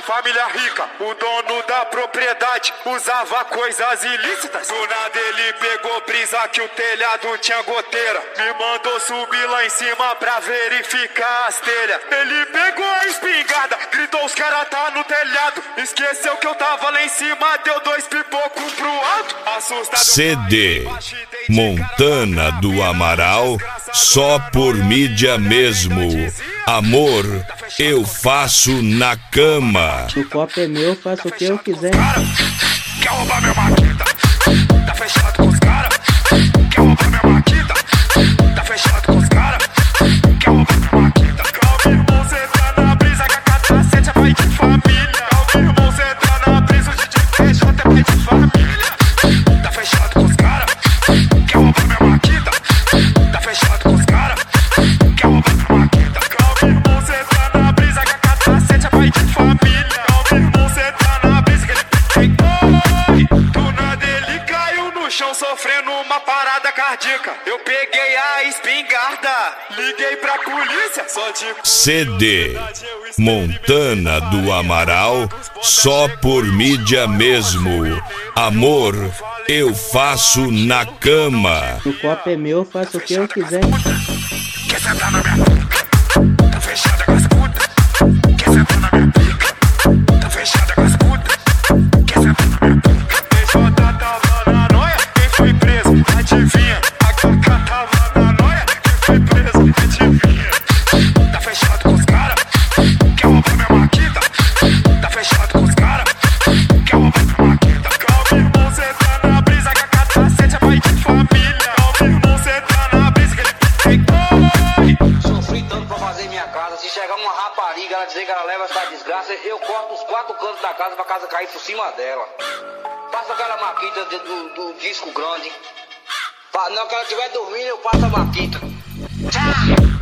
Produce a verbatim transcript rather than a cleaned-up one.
família rica, o dono da propriedade usava coisas ilícitas. Do nada ele pegou brisa que o telhado tinha goteira. Me mandou subir lá em cima pra verificar as telhas. Ele pegou a espingarda, gritou os caras tá no telhado. Esqueceu que eu tava lá em cima, deu dois pipocos pro alto. Assustado. C D Montana do Amaral, só por mídia mesmo. Amor, eu faço na cama. O copo é meu, faço o que eu quiser. Quer roubar minha maquita? Tá fechado com os caras. Quer roubar minha maquita? Tá fechado com os caras. Quer roubar minha maquita? Calma, irmão, cê tá na brisa, que a cacete é pai de família. Calma, irmão, cê tá na brisa, o D J T J é pai de família. Tá fechado com os caras. Quer roubar minha maquita? Tá fechado com os caras. Quer roubar minha maquita? Calma, irmão, cê tá na brisa, que a cacete é pai de família. Calma, irmão, cê tá na brisa, que ele tem. Do nada ele caiu no chão sofrendo uma parada cardíaca. Eu peguei a espingarda, liguei pra polícia. Só de C D Montana do Amaral, só por mídia mesmo. Amor, eu faço na cama. O copo é meu, faço o que eu quiser. Quer sentar na minha pica? Tá fechada com as putas. Quer sentar na minha pica? Tá fechada com as putas. Quer sentar na minha pica? D J tava na noia, quem foi preso? Adivinha? A Cacá tava na noia, quem foi preso? Adivinha? Tá fechado com os caras. Quer roubar minha maquita? Tá fechado com os caras. Quer roubar minha maquita? Calma, irmão, cê tá na brisa, que a cacete é pai de família. Calma, irmão, cê tá na brisa, que ele tem. Sofri tanto pra fazer minha casa. Se chegar uma rapariga, ela dizer que ela leva essa desgraça, eu corto os quatro cantos da casa pra casa cair por cima dela. Passa aquela maquita do, do, do disco grande. Na hora que ela estiver dormindo, eu passo a maquita. Tchau!